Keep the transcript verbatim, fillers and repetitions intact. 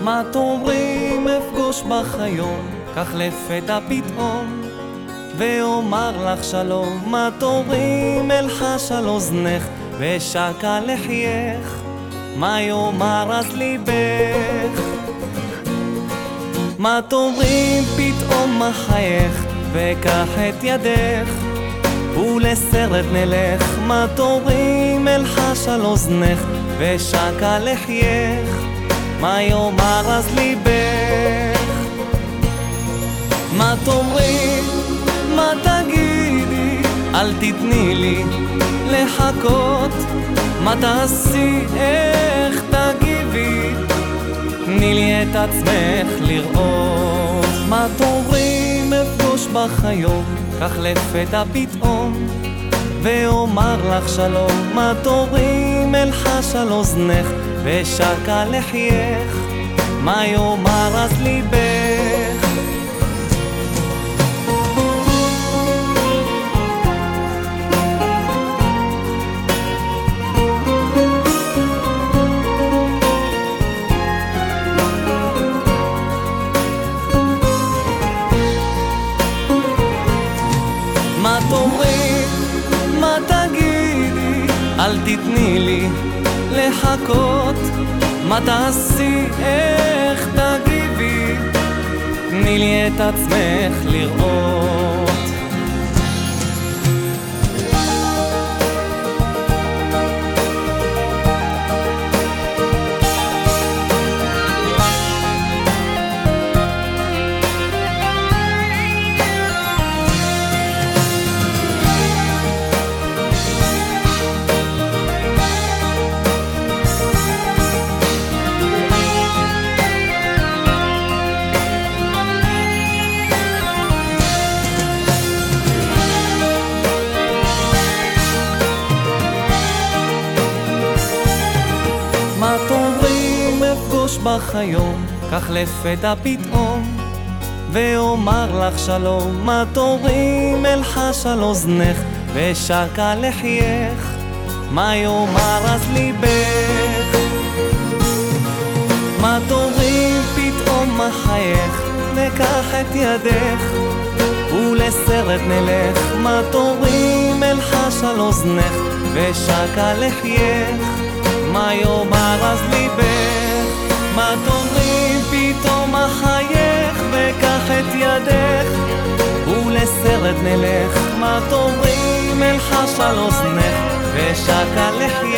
מה תאמרים אפגוש בך היום, כך לפתע פתאום, ואומר לך שלום. מה תאמרים אלחש על אוזנך, ושקע לחייך, מה יאמר אז ליבך? מה תאמרים פתאום מחייך, וקח את ידך, ולסרט נלך. מה תאמרים אלחש על אוזנך, ושקע לחייך, מה יאמר אז ליבך? מה תאמרי, מה תגידי, אל תתני לי לחכות. מה תעשי, איך תגיבי, תני לי את עצמך לראות. מה תאמרים אפגוש בך היום, כך לפתע פתאום, ואומר לך שלום. מה תאמרים אלחש על אוזנך, ושקע לחייך, מה יאמר אז ליבך? מה תאמרי, מה תגידי, אל תתני לי לחכות. מה תעשי, איך תגיבי, תני לי את עצמך לראות. מה תאמרים אפגוש בך היום, כך לפתע פתאום, ואומר לך שלום. מה תאמרים אלחש על אוזנך, ושקע לחייך, מה יאמר אז ליבך? מה תאמרים פתאום מחייך, וקח את ידך, ולסרט נלך. מה תאמרים אלחש על אוזנך, ושקע לחייך, מה יאמר אז ליבך? מה תאמרים פתאום מחייך, וקח את ידך, ולסרט נלך. מה תאמרים אלחש על אוזנך, ושקע לחייך,